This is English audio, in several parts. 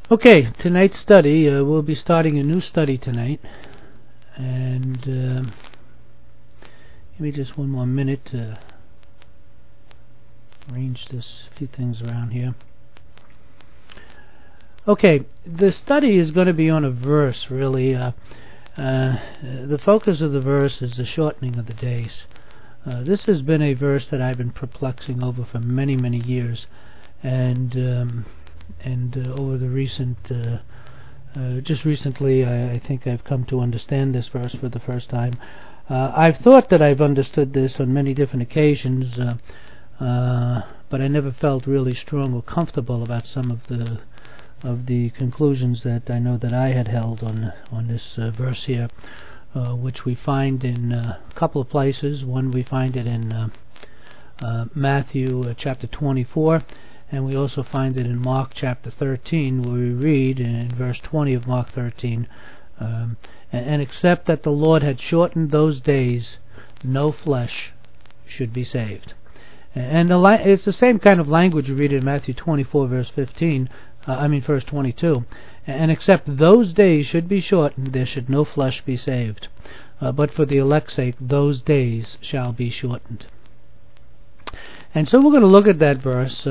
Okay, tonight's study, we'll be starting a new study tonight, and give me just one more minute to arrange a few things around here. Okay, the study is going to be on a verse, really. The focus of the verse is the shortening of the days. This has been a verse that I've been perplexing over for many, many years, and over the just recently, I think I've come to understand this verse for the first time. I've thought that I've understood this on many different occasions, but I never felt really strong or comfortable about some of the conclusions that I know that I had held on this verse here, which we find in a couple of places. One, we find it in Matthew chapter 24, and we also find it in Mark chapter 13, where we read in verse 20 of Mark 13, and except that the Lord had shortened those days, no flesh should be saved. And it's the same kind of language you read in Matthew 24, verse 22. And except those days should be shortened, there should no flesh be saved. But for the elect's sake, those days shall be shortened. And so we're going to look at that verse.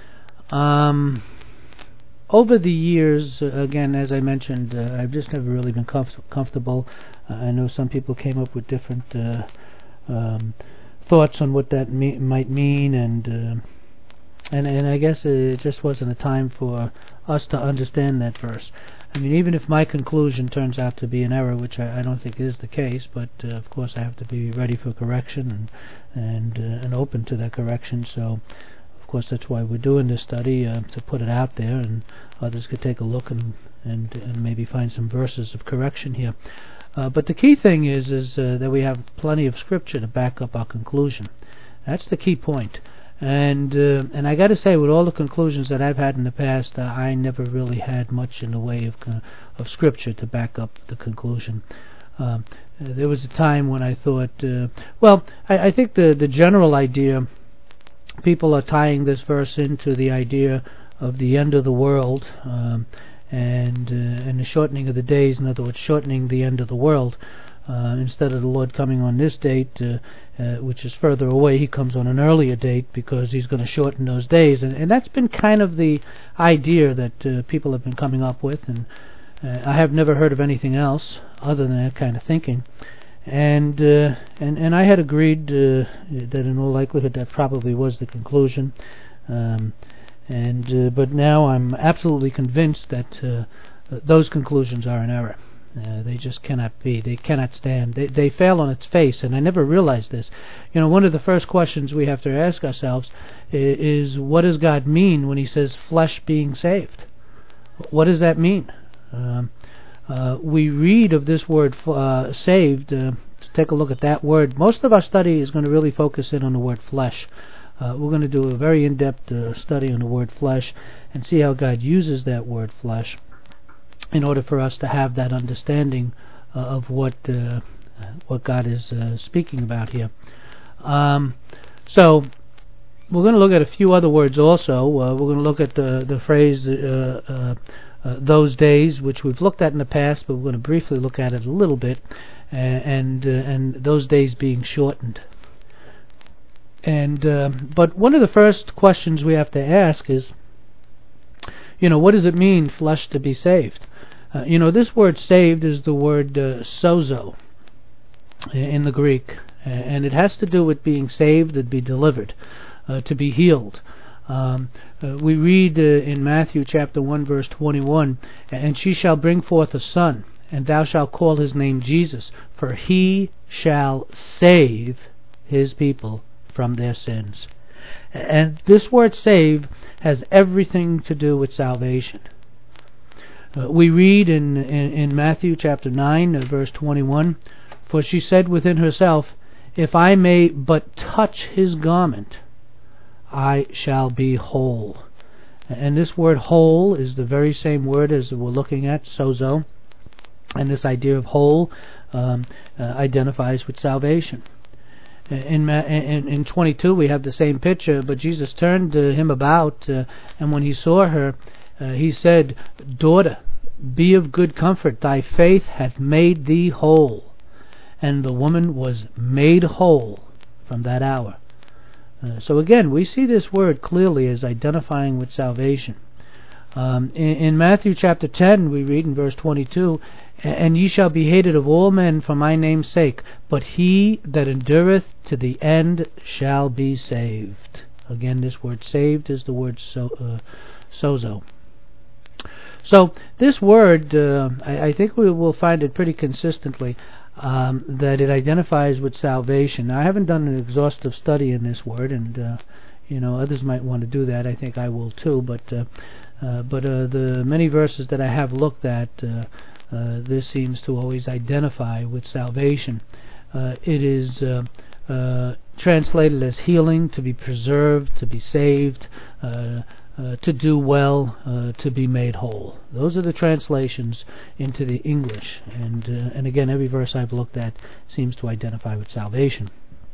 Over the years, again, as I mentioned, I've just never really been comfortable. I know some people came up with different thoughts on what that might mean, and I guess it just wasn't a time for us to understand that verse. I mean, even if my conclusion turns out to be an error, which I don't think is the case, but of course I have to be ready for correction and open to that correction. So, of course, that's why we're doing this study, to put it out there, and others could take a look and maybe find some verses of correction here. But the key thing is that we have plenty of scripture to back up our conclusion. That's the key point. And I got to say, with all the conclusions that I've had in the past, I never really had much in the way of scripture to back up the conclusion. There was a time when I thought, I think the general idea, people are tying this verse into the idea of the end of the world, and the shortening of the days. In other words, shortening the end of the world. Instead of the Lord coming on this date, which is further away, he comes on an earlier date because he's going to shorten those days. And that's been kind of the idea that people have been coming up with, and I have never heard of anything else other than that kind of thinking. And I had agreed that in all likelihood that probably was the conclusion. But now I'm absolutely convinced that those conclusions are an error. They just cannot be. They cannot stand. They fail on its face, and I never realized this. You know, one of the first questions we have to ask ourselves is, what does God mean when he says flesh being saved? What does that mean? We read of this word saved. To take a look at that word. Most of our study is going to really focus in on the word flesh. We're going to do a very in-depth study on the word flesh and see how God uses that word flesh in order for us to have that understanding of what God is speaking about here. So we're going to look at a few other words also. We're going to look at the phrase those days, which we've looked at in the past, but we're going to briefly look at it a little bit, and those days being shortened. But one of the first questions we have to ask is, what does it mean, flesh to be saved? This word saved is the word sozo in the Greek, and it has to do with being saved, to be delivered, to be healed. We read in Matthew chapter 1, verse 21, and she shall bring forth a son, and thou shalt call his name Jesus, for he shall save his people from their sins. And this word save has everything to do with salvation. We read in Matthew chapter 9, verse 21, for she said within herself, if I may but touch his garment, I shall be whole. And this word whole is the very same word as we're looking at, sozo. And this idea of whole identifies with salvation. In 22 we have the same picture, but Jesus turned him about, and when he saw her, He said, "Daughter, be of good comfort, thy faith hath made thee whole." And the woman was made whole from that hour. So again, we see this word clearly as identifying with salvation. In Matthew chapter 10, we read in verse 22, "And ye shall be hated of all men for my name's sake, but he that endureth to the end shall be saved." Again, this word saved is the word sozo. So this word, I think we will find it pretty consistently that it identifies with salvation. Now, I haven't done an exhaustive study in this word, and others might want to do that. I think I will too. But the many verses that I have looked at, this seems to always identify with salvation. It is translated as healing, to be preserved, to be saved, to do well, to be made whole. Those are the translations into the English, and again, every verse I've looked at seems to identify with salvation.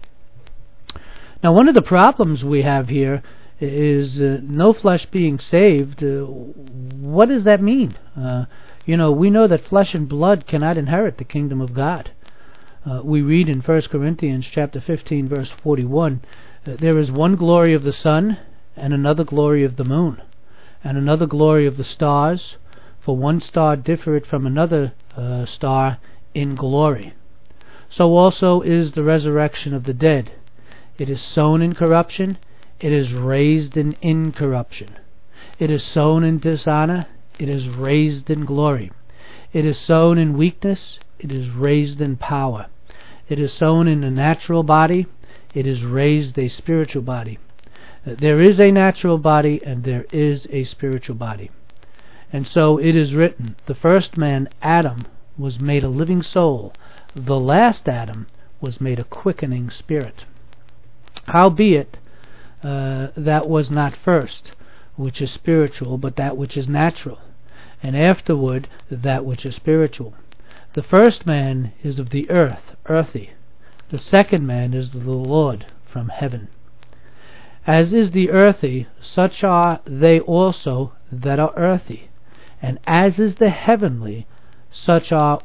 Now, one of the problems we have here is no flesh being saved. What does that mean? We know that flesh and blood cannot inherit the kingdom of God. We read in 1 Corinthians chapter 15, verse 41, "There is one glory of the sun, and another glory of the moon, and another glory of the stars, for one star differeth from another star in glory. So also is the resurrection of the dead. It is sown in corruption, it is raised in incorruption. It is sown in dishonor, it is raised in glory. It is sown in weakness, it is raised in power. It is sown in a natural body, it is raised a spiritual body. There is a natural body and there is a spiritual body." And so it is written, the first man, Adam, was made a living soul. The last Adam was made a quickening spirit. Howbeit, that was not first, which is spiritual, but that which is natural, and afterward that which is spiritual. The first man is of the earth, earthy. The second man is of the Lord, from heaven. As is the earthy, such are they also that are earthy, and as is the heavenly, such are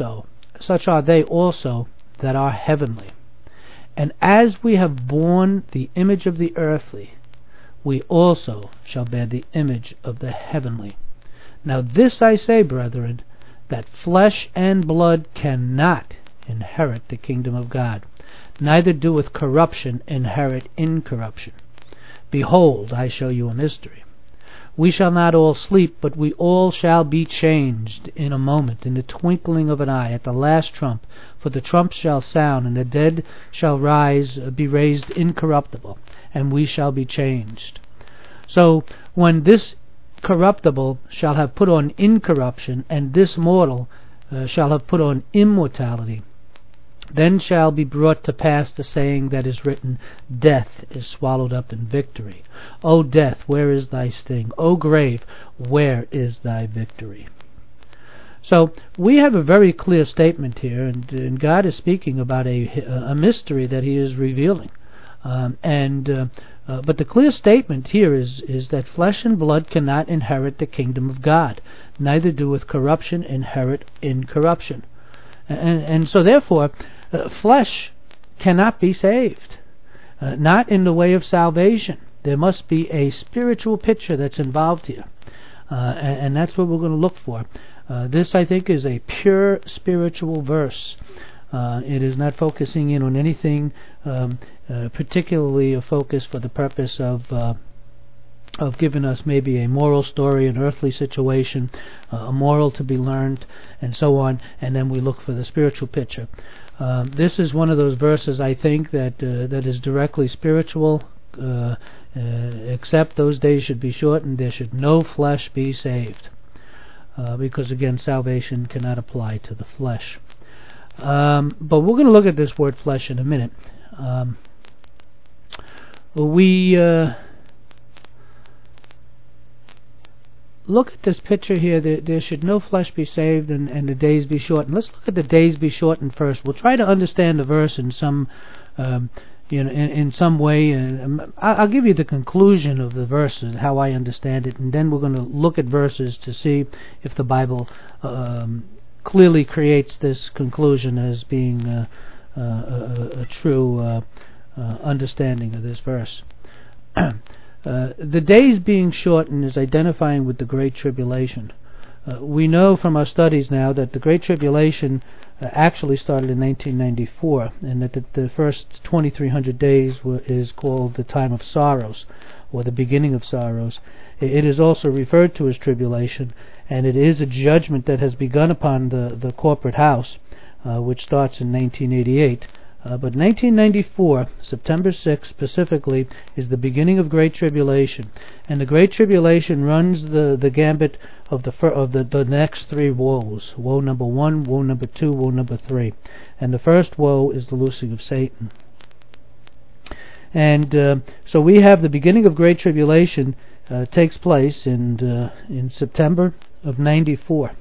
they also that are heavenly. And as we have borne the image of the earthly, we also shall bear the image of the heavenly. Now this I say, brethren, that flesh and blood cannot inherit the kingdom of God, neither doeth corruption inherit incorruption. Behold, I show you a mystery. We shall not all sleep, but we all shall be changed in a moment, in the twinkling of an eye, at the last trump. For the trump shall sound, and the dead shall be raised incorruptible, and we shall be changed. So, when this corruptible shall have put on incorruption, and this mortal shall have put on immortality, then shall be brought to pass the saying that is written, Death is swallowed up in victory. O death, where is thy sting? O grave, where is thy victory? So we have a very clear statement here, and God is speaking about a mystery that He is revealing. But the clear statement here is that flesh and blood cannot inherit the kingdom of God, neither doeth corruption inherit incorruption. And so therefore, flesh cannot be saved, not in the way of salvation. There must be a spiritual picture that's involved here, and that's what we're going to look for. This, I think, is a pure spiritual verse. It is not focusing in on anything particularly a focus for the purpose of giving us maybe a moral story, an earthly situation, a moral to be learned, and so on, and then we look for the spiritual picture. This is one of those verses, I think, that is directly spiritual. Except those days should be shortened, there should no flesh be saved, because again, salvation cannot apply to the flesh. But we're going to look at this word flesh in a minute. We look at this picture here. There should no flesh be saved, and the days be shortened. Let's look at the days be shortened first. We'll try to understand the verse in some in some way. I'll give you the conclusion of the verses, how I understand it, and then we're going to look at verses to see if the Bible clearly creates this conclusion as being a true understanding of this verse. The days being shortened is identifying with the Great Tribulation. We know from our studies now that the Great Tribulation actually started in 1994, and that the first 2,300 days is called the time of sorrows, or the beginning of sorrows. It is also referred to as tribulation, and it is a judgment that has begun upon the corporate house, which starts in 1988. But 1994, September 6th specifically, is the beginning of Great Tribulation, and the Great Tribulation runs the gambit of the next three woes: woe number 1, woe number 2, woe number 3, and the first woe is the loosing of Satan. And so we have the beginning of Great Tribulation takes place in September of 94.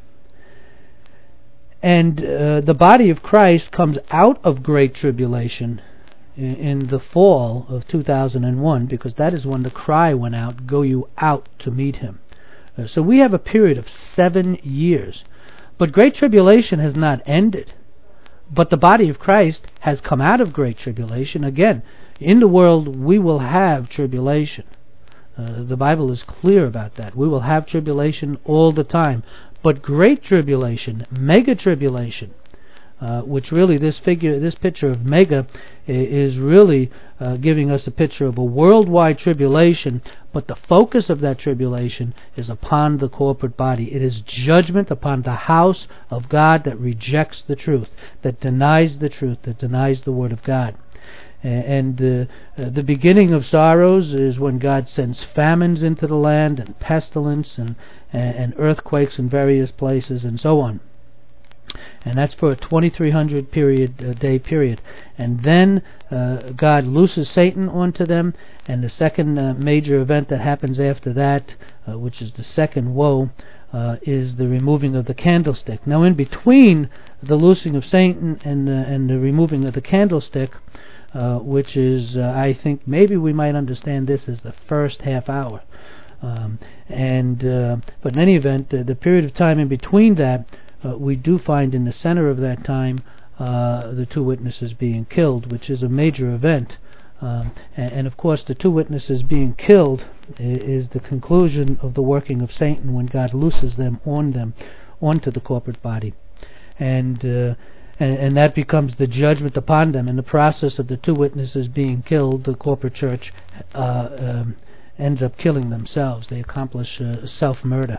And the body of Christ comes out of Great Tribulation in the fall of 2001, because that is when the cry went out, "Go you out to meet him." So we have a period of 7 years. But Great Tribulation has not ended. But the body of Christ has come out of Great Tribulation. Again, in the world we will have tribulation. The Bible is clear about that. We will have tribulation all the time. But Great Tribulation, Mega Tribulation, which really this picture of mega is really giving us a picture of a worldwide tribulation, but the focus of that tribulation is upon the corporate body. It is judgment upon the house of God that rejects the truth, that denies the truth, that denies the Word of God. And the beginning of sorrows is when God sends famines into the land, and pestilence, and earthquakes in various places, and so on. And that's for a 2,300 day period. And then God looses Satan onto them, and the second major event that happens after that, which is the second woe, is the removing of the candlestick. Now, in between the loosing of Satan and the removing of the candlestick, which is, I think, maybe we might understand this as the first half hour. But in any event, the period of time in between that, we do find in the center of that time the two witnesses being killed, which is a major event. And of course, the two witnesses being killed is the conclusion of the working of Satan when God looses them onto the corporate body. And that becomes the judgment upon them. In the process of the two witnesses being killed, the corporate church ends up killing themselves. They accomplish self-murder.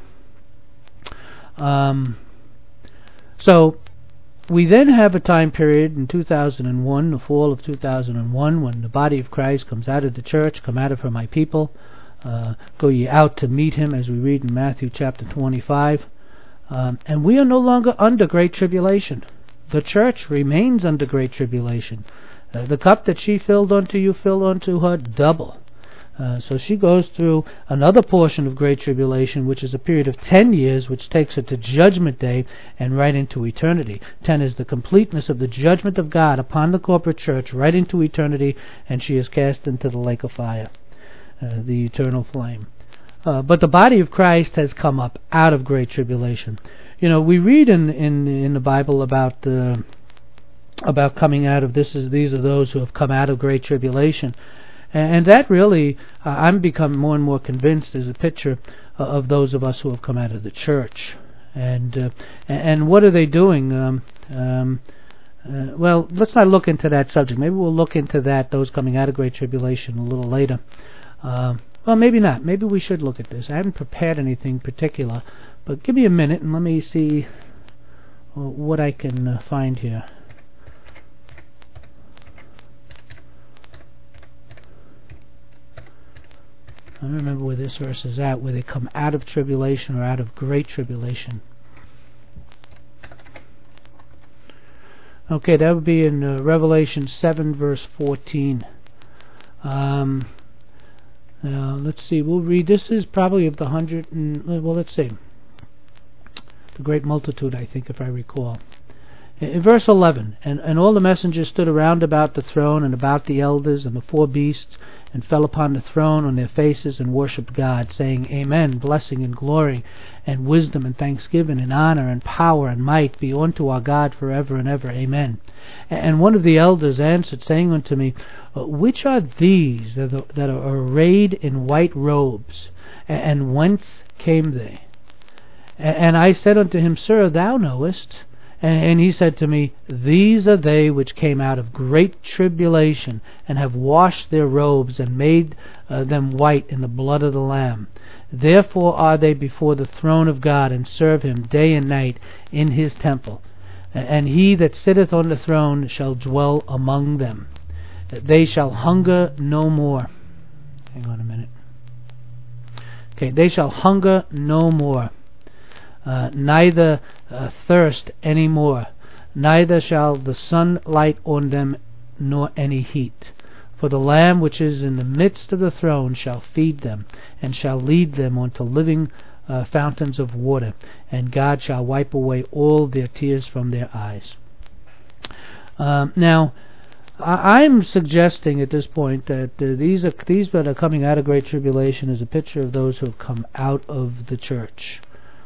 So we then have a time period in 2001, the fall of 2001, when the body of Christ comes out of the church. "Come out of her, my people. Go ye out to meet him," as we read in Matthew chapter 25. And we are no longer under Great Tribulation. The church remains under Great Tribulation. The cup that she filled unto you, fill unto her double. So she goes through another portion of Great Tribulation, which is a period of 10 years, which takes her to Judgment Day and right into eternity. 10 is the completeness of the judgment of God upon the corporate church, right into eternity, and she is cast into the lake of fire, the eternal flame. But the body of Christ has come up out of Great Tribulation. You know, we read in the Bible about coming out of this. These are those who have come out of Great Tribulation. And that really, I'm becoming more and more convinced, is a picture of those of us who have come out of the church. And what are they doing? Well, let's not look into that subject. Maybe we'll look into that, those coming out of Great Tribulation, a little later. Well, maybe not. Maybe we should look at this. I haven't prepared anything particular, but give me a minute and let me see what I can find here. I don't remember where this verse is at, where they come out of tribulation or out of Great Tribulation. Okay, that would be in Revelation 7, verse 14. Now, let's see, we'll read, this is probably of the let's see, the great multitude, I think, if I recall. In verse 11, and all the messengers stood around about the throne and about the elders and the four beasts, and fell upon the throne on their faces and worshipped God, saying, Amen, blessing and glory and wisdom and thanksgiving and honor and power and might be unto our God forever and ever. Amen. And one of the elders answered, saying unto me, Which are these that are arrayed in white robes, and whence came they? And I said unto him, Sir, thou knowest. And he said to me, These are they which came out of great tribulation, and have washed their robes, and made them white in the blood of the Lamb. Therefore are they before the throne of God, and serve him day and night in his temple. And he that sitteth on the throne shall dwell among them. They shall hunger no more. Hang on a minute. Okay, they shall hunger no more. Neither thirst any more, neither shall the sun light on them, nor any heat. For the Lamb which is in the midst of the throne shall feed them, and shall lead them unto living fountains of water, and God shall wipe away all their tears from their eyes. Now, I'm suggesting at this point that these that are coming out of Great Tribulation is a picture of those who have come out of the church.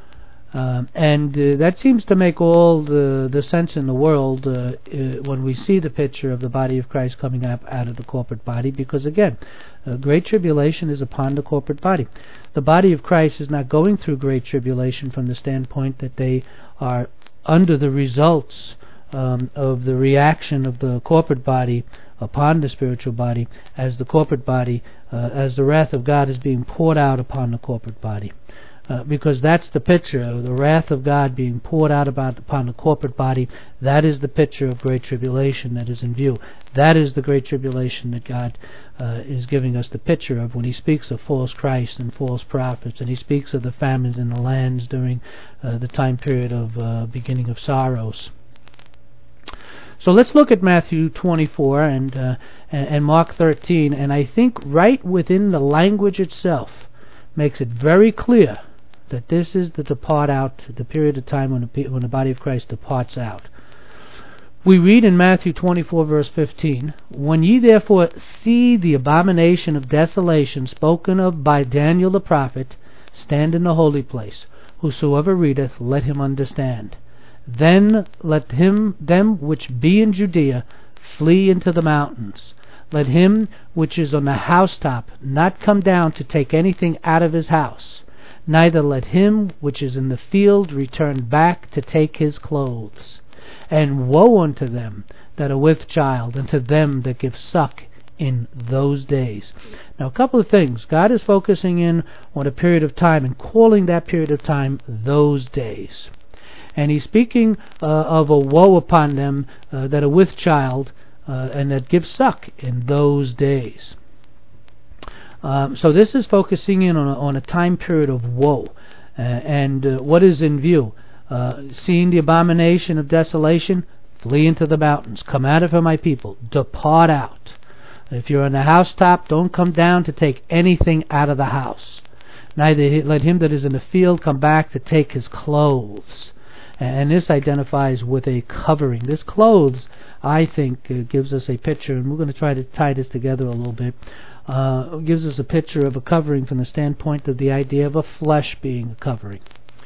And that seems to make all the sense in the world when we see the picture of the body of Christ coming up out of the corporate body, because again, Great Tribulation is upon the corporate body. The body of Christ is not going through Great Tribulation from the standpoint that they are under the results of the reaction of the corporate body upon the spiritual body, as the corporate body, as the wrath of God is being poured out upon the corporate body. Because that's the picture of the wrath of God being poured out upon the corporate body. That is the picture of Great Tribulation that is in view. That is the Great Tribulation that God is giving us the picture of when He speaks of false Christ and false prophets, and He speaks of the famines in the lands during the time period of beginning of sorrows. So let's look at Matthew 24 and Mark 13, and I think right within the language itself makes it very clear that this is the depart out, the period of time when the body of Christ departs out. We read in Matthew 24 verse 15, When ye therefore see the abomination of desolation spoken of by Daniel the prophet stand in the holy place, whosoever readeth, let him understand. Then let them which be in Judea flee into the mountains. Let him which is on the housetop not come down to take anything out of his house, neither let him which is in the field return back to take his clothes. And woe unto them that are with child, and to them that give suck in those days. Now, a couple of things. God is focusing in on a period of time and calling that period of time those days. And He's speaking of a woe upon them that are with child, and that give suck in those days. So this is focusing in on a time period of woe. And what is in view? Seeing the abomination of desolation, flee into the mountains. Come out of her, my people. Depart out. If you're on the housetop, don't come down to take anything out of the house. Neither let him that is in the field come back to take his clothes. And this identifies with a covering. This clothes, I think, gives us a picture, and we're going to try to tie this together a little bit, gives us a picture of a covering from the standpoint of the idea of a flesh being a covering.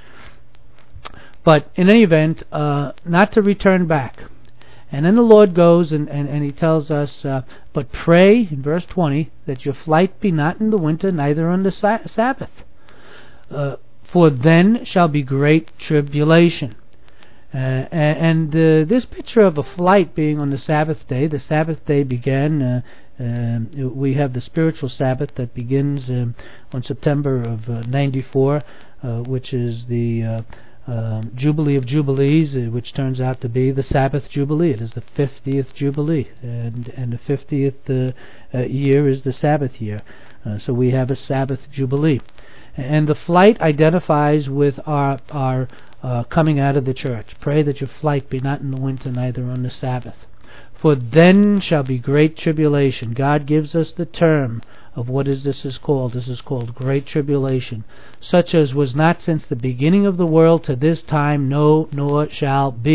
But in any event, not to return back. And then the Lord goes and He tells us, but pray, in verse 20, that your flight be not in the winter, neither on the Sabbath. For then shall be great tribulation. And this picture of a flight being on the Sabbath day began, we have the spiritual Sabbath that begins on September of 94, which is the Jubilee of Jubilees, which turns out to be the Sabbath Jubilee. It is the 50th Jubilee, and the 50th year is the Sabbath year. So we have a Sabbath Jubilee. And the flight identifies with our coming out of the church. Pray that your flight be not in the winter, neither on the Sabbath. For then shall be great tribulation. God gives us the term of what this is called. This is called great tribulation, such as was not since the beginning of the world to this time, no, nor shall be.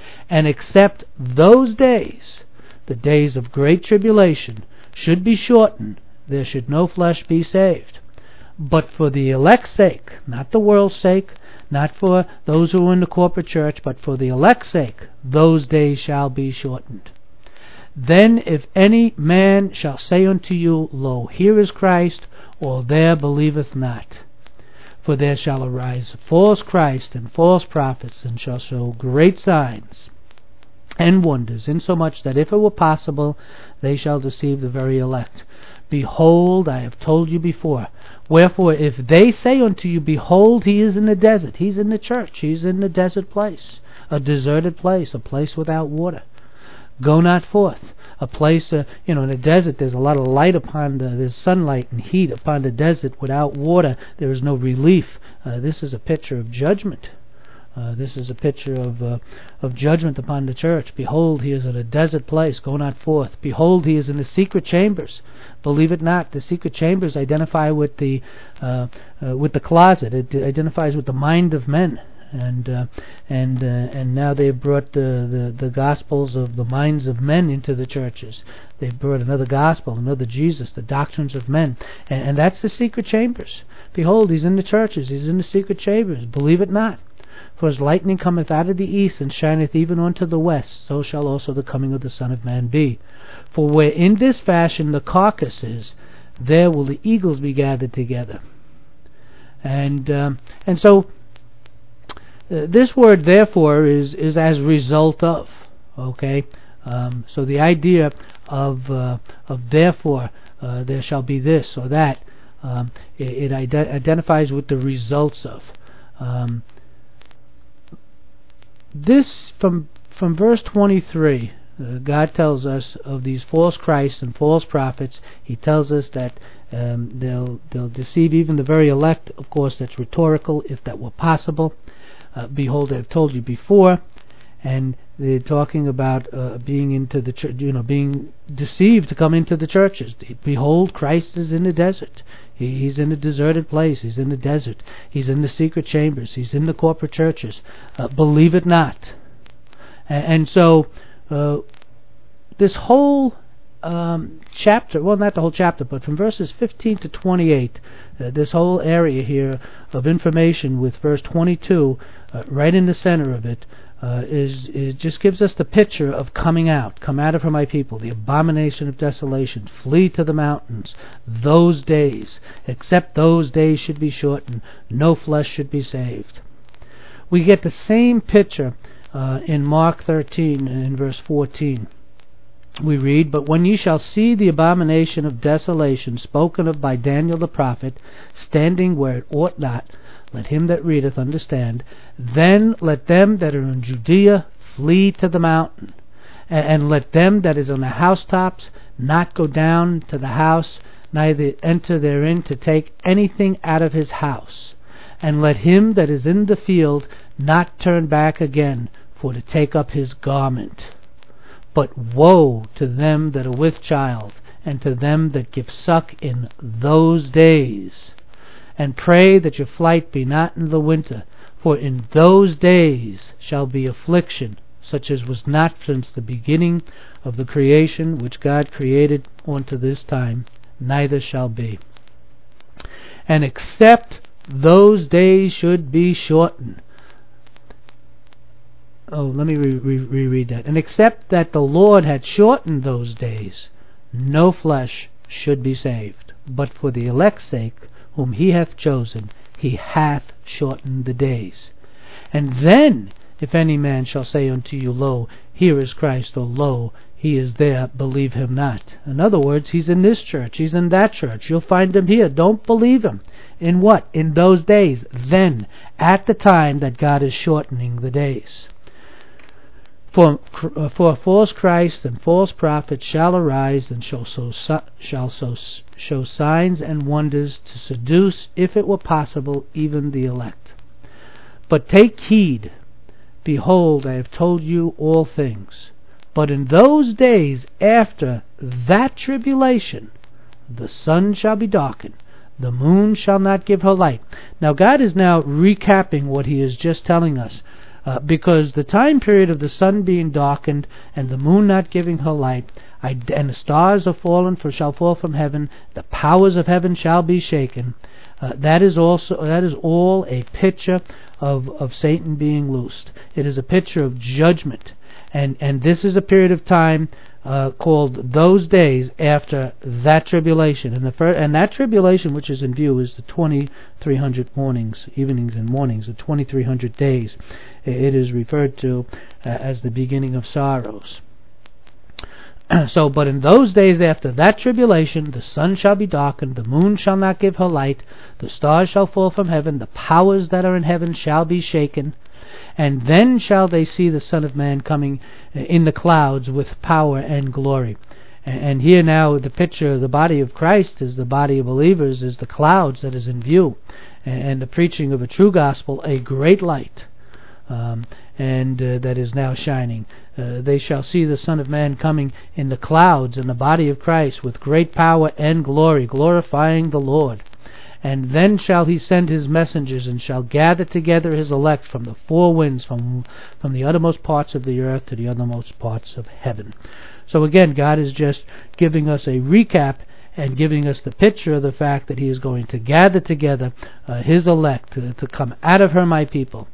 And except those days, the days of great tribulation, should be shortened, there should no flesh be saved. But for the elect's sake, not the world's sake, not for those who are in the corporate church, but for the elect's sake, those days shall be shortened. Then if any man shall say unto you, Lo, here is Christ, or there believeth not. For there shall arise false Christ and false prophets, and shall show great signs and wonders, insomuch that if it were possible, they shall deceive the very elect. Behold, I have told you before. Wherefore, if they say unto you, Behold, he is in the desert, he's in the church, he's in the desert place, a deserted place, a place without water, go not forth. A place, in the desert, there's a lot of light upon there's sunlight and heat upon the desert. Without water, there is no relief. This is a picture of judgment. This is a picture of judgment upon the church. Behold, he is in a desert place, go not forth. Behold, he is in the secret chambers. Believe it not. The secret chambers identify with the closet. It identifies with the mind of men. And now they've brought the gospels of the minds of men into the churches. They've brought another gospel, another Jesus, the doctrines of men, and that's the secret chambers. Behold, he's in the churches, he's in the secret chambers. Believe it not. For as lightning cometh out of the east, and shineth even unto the west, so shall also the coming of the Son of Man be. For where in this fashion the carcass is, there will the eagles be gathered together. And so this word therefore is as result of. Okay, so the idea of therefore there shall be this or that, it identifies with the results of. This from verse 23, God tells us of these false Christs and false prophets. He tells us that they'll deceive even the very elect. Of course, that's rhetorical, if that were possible. Behold, I've told you before, and they're talking about being into the church, being deceived to come into the churches. Behold, Christ is in the desert. He's in a deserted place. He's in the desert. He's in the secret chambers. He's in the corporate churches. Believe it not. And so this whole chapter, well, not the whole chapter, but from verses 15 to 28, this whole area here of information with verse 22 right in the center of it, is just gives us the picture of coming out. Come out of her, my people, the abomination of desolation. Flee to the mountains. Those days, except those days should be shortened, no flesh should be saved. We get the same picture in Mark 13 in verse 14. We read, But when ye shall see the abomination of desolation spoken of by Daniel the prophet, standing where it ought not, let him that readeth understand. Then let them that are in Judea flee to the mountain, and let them that is on the housetops not go down to the house, neither enter therein to take anything out of his house. And let him that is in the field not turn back again, for to take up his garment. But woe to them that are with child, and to them that give suck in those days. And pray that your flight be not in the winter, for in those days shall be affliction, such as was not since the beginning of the creation which God created unto this time, neither shall be. And except those days should be shortened. Let me reread that. And except that the Lord had shortened those days, no flesh should be saved. But for the elect's sake, whom he hath chosen, he hath shortened the days. And then, if any man shall say unto you, Lo, here is Christ, or Lo, he is there, believe him not. In other words, he's in this church, he's in that church, you'll find him here. Don't believe him. In what? In those days. Then, at the time that God is shortening the days. For false Christ and false prophets shall arise, and shall show signs and wonders, to seduce, if it were possible, even the elect. But take heed, behold, I have told you all things. But in those days after that tribulation, the sun shall be darkened, the moon shall not give her light. Now God is now recapping what he is just telling us. because the time period of the sun being darkened and the moon not giving her light, and the stars are fallen, shall fall from heaven, the powers of heaven shall be shaken. That is all a picture of Satan being loosed. It is a picture of judgment, and this is a period of time called those days after that tribulation. And that tribulation which is in view is the 2300 evenings and mornings, the 2300 days. It is referred to as the beginning of sorrows. But in those days after that tribulation, the sun shall be darkened, the moon shall not give her light, the stars shall fall from heaven, the powers that are in heaven shall be shaken, and then shall they see the Son of Man coming in the clouds with power and glory. And here now the picture, the body of Christ is the body of believers, is the clouds that is in view, and the preaching of a true gospel, a great light, that is now shining. They shall see the Son of Man coming in the clouds in the body of Christ with great power and glory, glorifying the Lord. And then shall he send his messengers, and shall gather together his elect from the four winds, from the uttermost parts of the earth to the uttermost parts of heaven. So again, God is just giving us a recap and giving us the picture of the fact that he is going to gather together his elect to come out of her, my people.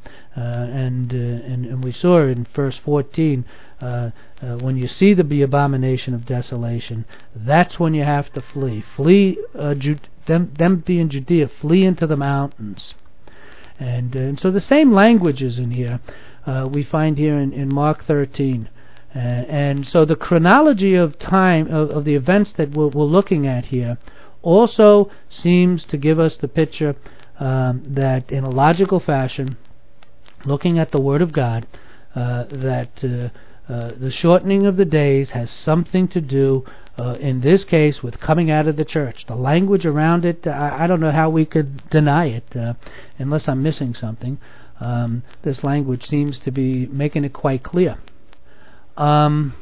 And we saw in verse 14, when you see the abomination of desolation, that's when you have to flee. Flee, them being Judea, flee into the mountains. And so the same language is in here. We find here in Mark 13. And so the chronology of time, of the events that we're looking at here, also seems to give us the picture that in a logical fashion, looking at the Word of God, that the shortening of the days has something to do, in this case, with coming out of the church. The language around it, I don't know how we could deny it, unless I'm missing something. This language seems to be making it quite clear. In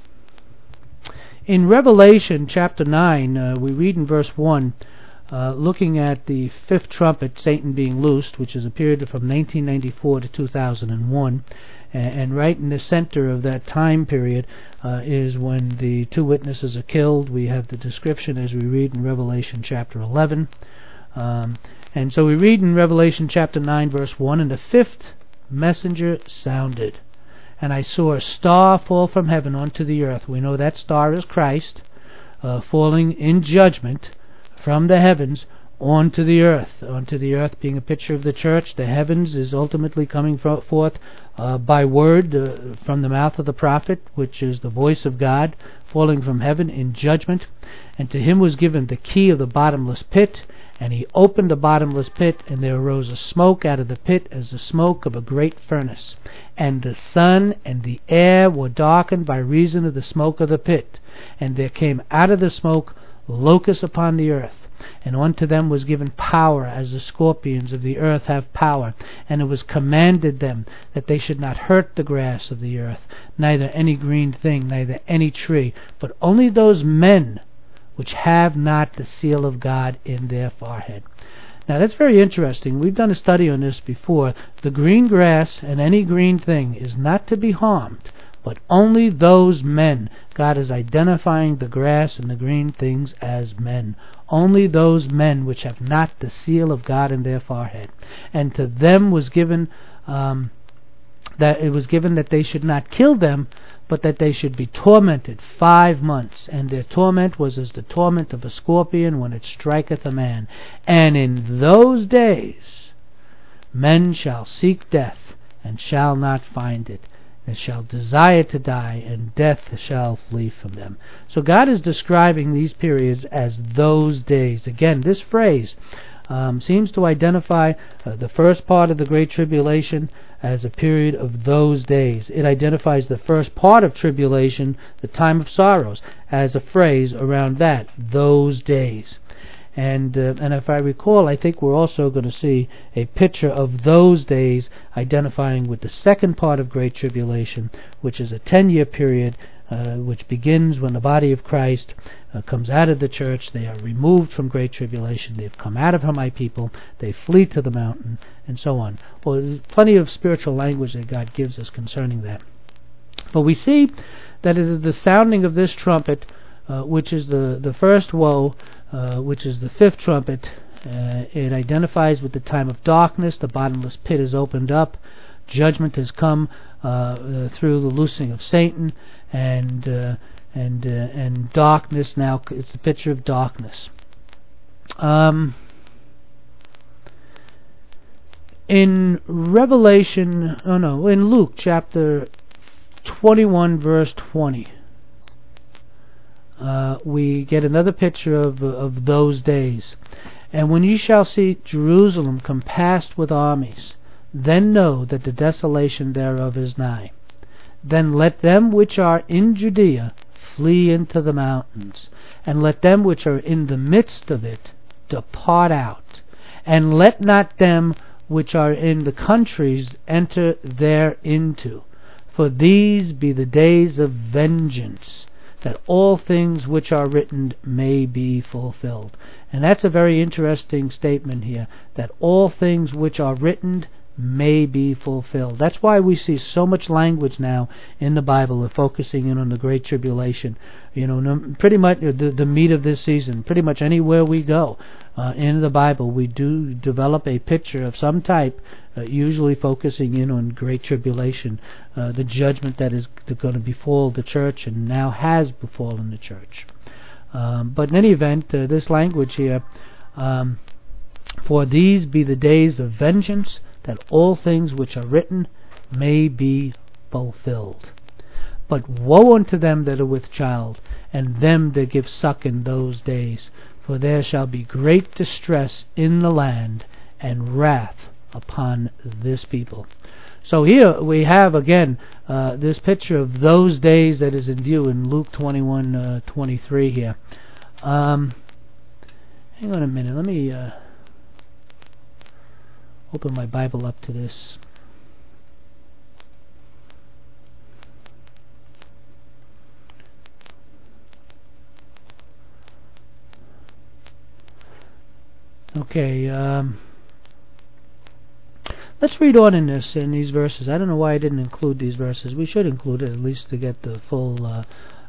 Revelation chapter 9, we read in verse 1, looking at the fifth trumpet, Satan being loosed, which is a period from 1994 to 2001, and right in the center of that time period is when the two witnesses are killed. We have the description as we read in Revelation chapter 11. And so we read in Revelation chapter 9 verse 1, and the fifth messenger sounded, and I saw a star fall from heaven onto the earth. We know that star is Christ, falling in judgment from the heavens onto the earth being a picture of the church. The heavens is ultimately coming forth by word from the mouth of the prophet, which is the voice of God falling from heaven in judgment. And to him was given the key of the bottomless pit, and he opened the bottomless pit, and there arose a smoke out of the pit as the smoke of a great furnace. And the sun and the air were darkened by reason of the smoke of the pit. And there came out of the smoke locusts upon the earth. And unto them was given power, as the scorpions of the earth have power. And it was commanded them that they should not hurt the grass of the earth, neither any green thing, neither any tree, but only those men which have not the seal of God in their forehead. Now that's very interesting. We've done a study on this before. The green grass and any green thing is not to be harmed, but only those men. God is identifying the grass and the green things as men. Only those men which have not the seal of God in their forehead. And to them was given that they should not kill them, but that they should be tormented 5 months. And their torment was as the torment of a scorpion when it striketh a man. And in those days men shall seek death, and shall not find it, and shall desire to die, and death shall flee from them. So God is describing these periods as those days. Again, this phrase seems to identify the first part of the Great Tribulation as a period of those days. It identifies the first part of tribulation, the time of sorrows, as a phrase around that, those days. And if I recall, I think we're also going to see a picture of those days identifying with the second part of Great Tribulation, which is a 10-year period which begins when the body of Christ comes out of the church. They are removed from great tribulation. They've come out of her, my people. They flee to the mountain, and so on. Well, there's plenty of spiritual language that God gives us concerning that. But we see that it is the sounding of this trumpet, which is the first woe, which is the fifth trumpet. It identifies with the time of darkness. The bottomless pit is opened up. Judgment has come through the loosing of Satan, and darkness now. It's a picture of darkness. In in Luke chapter 21, verse 20, we get another picture of those days. And when ye shall see Jerusalem compassed with armies, then know that the desolation thereof is nigh. Then let them which are in Judea flee into the mountains, and let them which are in the midst of it depart out, and let not them which are in the countries enter thereinto. For these be the days of vengeance, that all things which are written may be fulfilled. And that's a very interesting statement here, that all things which are written may be fulfilled. That's why we see so much language now in the Bible of focusing in on the Great Tribulation. Pretty much the meat of this season, pretty much anywhere we go in the Bible, we do develop a picture of some type, usually focusing in on Great Tribulation, the judgment that is going to befall the church and now has befallen the church. But in any event, this language here, for these be the days of vengeance, that all things which are written may be fulfilled. But woe unto them that are with child, and them that give suck in those days, for there shall be great distress in the land, and wrath upon this people. So here we have again this picture of those days that is in view in Luke 21:23 here. Hang on a minute, let me open my Bible up to this. Okay, let's read on in these verses. I don't know why I didn't include these verses. We should include it at least to get the full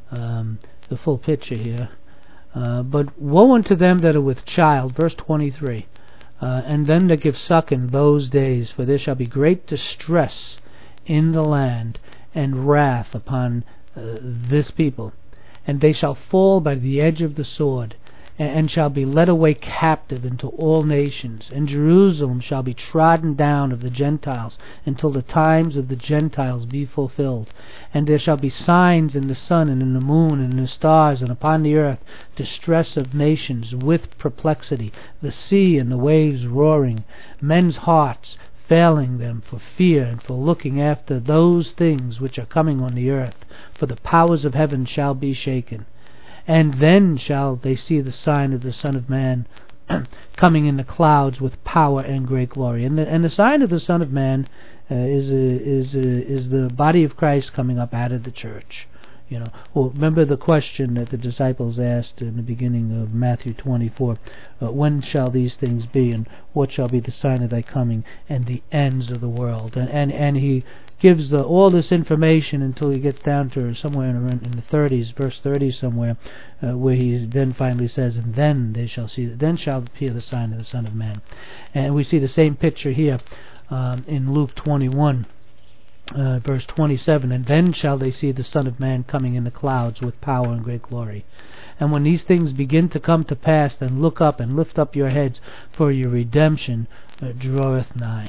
picture here. But woe unto them that are with child, verse 23. And them that give suck in those days, for there shall be great distress in the land, and wrath upon this people. And they shall fall by the edge of the sword, and shall be led away captive into all nations. And Jerusalem shall be trodden down of the Gentiles, until the times of the Gentiles be fulfilled. And there shall be signs in the sun, and in the moon, and in the stars, and upon the earth distress of nations with perplexity, the sea and the waves roaring, men's hearts failing them for fear and for looking after those things which are coming on the earth. For the powers of heaven shall be shaken. And then shall they see the sign of the Son of Man coming in the clouds with power and great glory. And the sign of the Son of Man is the body of Christ coming up out of the church. Well, remember the question that the disciples asked in the beginning of Matthew 24: when shall these things be, and what shall be the sign of thy coming and the ends of the world? And he gives all this information until he gets down to somewhere in the 30s, verse 30 somewhere, where he then finally says, and then they shall see, then shall appear the sign of the Son of Man. And we see the same picture here in Luke 21. Verse 27, and then shall they see the Son of Man coming in the clouds with power and great glory. And when these things begin to come to pass, then look up and lift up your heads, for your redemption draweth nigh.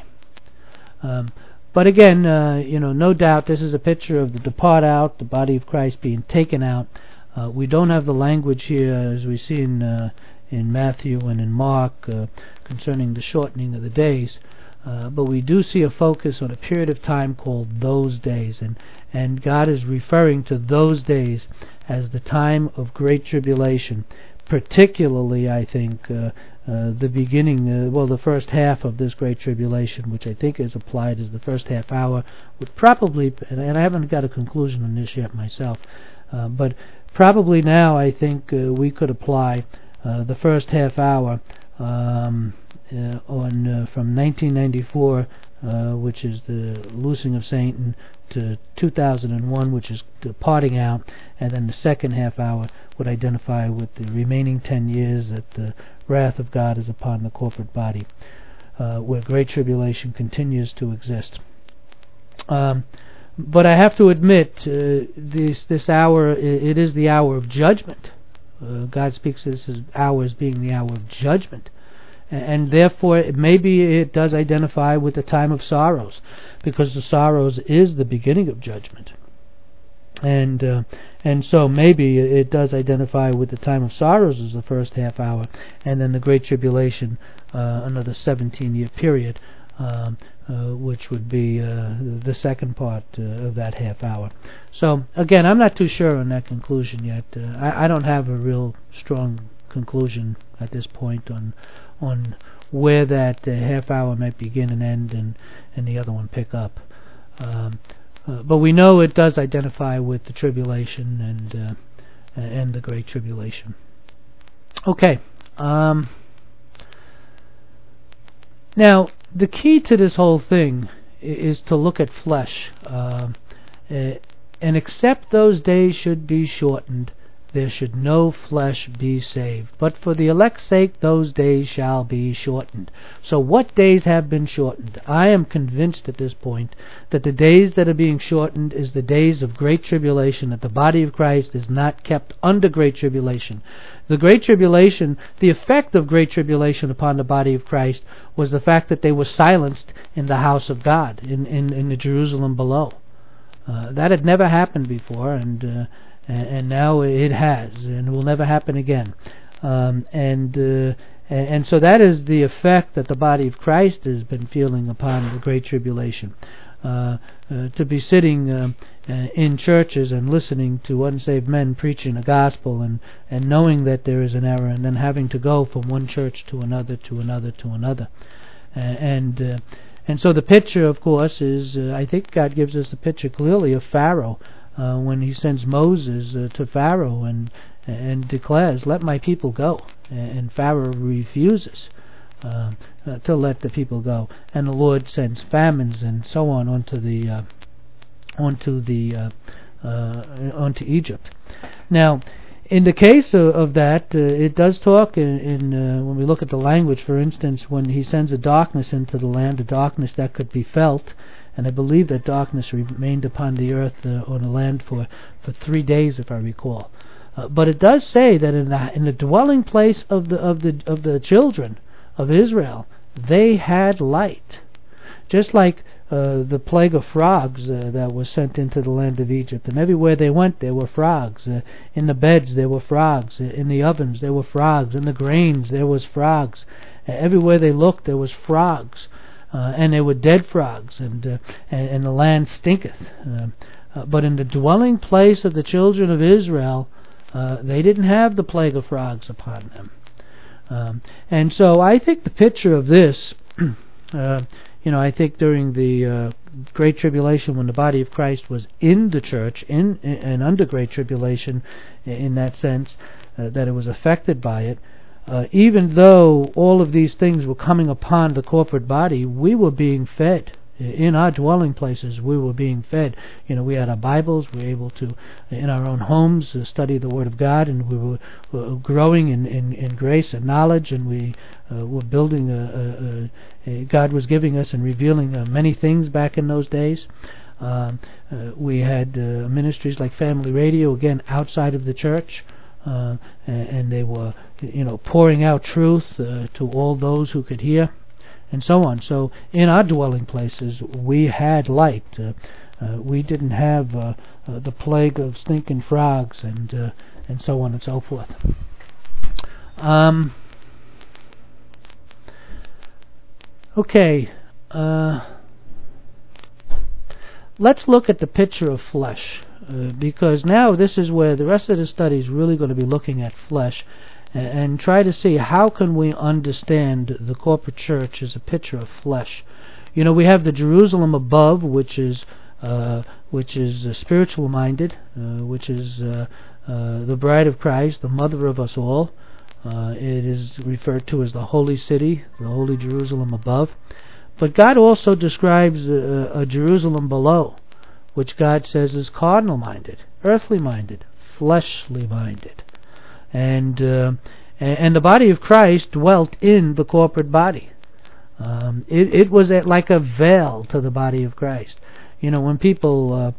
But again, no doubt this is a picture of the depart out, the body of Christ being taken out. We don't have the language here as we see in Matthew and in Mark concerning the shortening of the days. But we do see a focus on a period of time called those days, and God is referring to those days as the time of great tribulation, particularly, I think, the beginning, the first half of this great tribulation, which I think is applied as the first half hour, would probably, and I haven't got a conclusion on this yet myself, But probably now I think we could apply the first half hour on from 1994, which is the loosing of Satan, to 2001, which is the parting out, and then the second half hour would identify with the remaining 10 years that the wrath of God is upon the corporate body, where great tribulation continues to exist. But I have to admit, this hour, it is the hour of judgment. God speaks of this hour as being the hour of judgment. And therefore, maybe it does identify with the time of sorrows, because the sorrows is the beginning of judgment. And so maybe it does identify with the time of sorrows as the first half hour, and then the Great Tribulation, another 17-year period, which would be the second part of that half hour. So again, I'm not too sure on that conclusion yet. I don't have a real strong conclusion at this point on where that half hour might begin and end, and the other one pick up. But we know it does identify with the tribulation and the Great Tribulation. Okay. Now, the key to this whole thing is to look at flesh. And except those days should be shortened, there should no flesh be saved. But for the elect's sake, those days shall be shortened. So what days have been shortened? I am convinced at this point that the days that are being shortened is the days of great tribulation, that the body of Christ is not kept under great tribulation. The great tribulation, the effect of great tribulation upon the body of Christ was the fact that they were silenced in the house of God, in the Jerusalem below. That had never happened before, and now it has, and will never happen again. And so that is the effect that the body of Christ has been feeling upon the Great Tribulation. To be sitting in churches and listening to unsaved men preaching the gospel, and knowing that there is an error, and then having to go from one church to another, to another, to another. And so the picture, of course, is, I think God gives us the picture clearly of Pharaoh, when he sends Moses to Pharaoh and declares, "Let my people go." And Pharaoh refuses to let the people go, and the Lord sends famines and so on onto Egypt. Now, in the case of that, it does talk in when we look at the language, for instance, when he sends a darkness into the land, a darkness that could be felt. And I believe that darkness remained upon the earth, on the land for 3 days, if I recall. But it does say that in the dwelling place of the children of Israel, they had light, just like the plague of frogs that was sent into the land of Egypt. And everywhere they went, there were frogs. In the beds, there were frogs. In the ovens, there were frogs. In the grains, there was frogs. Everywhere they looked, there was frogs. And they were dead frogs, and the land stinketh. But in the dwelling place of the children of Israel, they didn't have the plague of frogs upon them. And so I think the picture of this, I think during the Great Tribulation, when the body of Christ was in the church, and under Great Tribulation, in that sense, that it was affected by it, even though all of these things were coming upon the corporate body, we were being fed. In our dwelling places, we were being fed. We had our Bibles. We were able to, in our own homes, study the Word of God, and we were growing in grace and knowledge, and we were building God was giving us and revealing many things back in those days. We had ministries like Family Radio, again, outside of the church. And they were, pouring out truth to all those who could hear, and so on. So in our dwelling places, we had light. We didn't have the plague of stinking frogs, and so on and so forth. Okay. Let's look at the picture of flesh. Because now this is where the rest of the study is really going to be looking at flesh, and try to see how can we understand the corporate church as a picture of flesh. We have the Jerusalem above, which is which is spiritual minded, which is the bride of Christ, the mother of us all. It is referred to as the holy city, the holy Jerusalem above. But God also describes a Jerusalem below, which God says is carnal minded, earthly minded, fleshly minded. And the body of Christ dwelt in the corporate body. It was like a veil to the body of Christ. You know, when people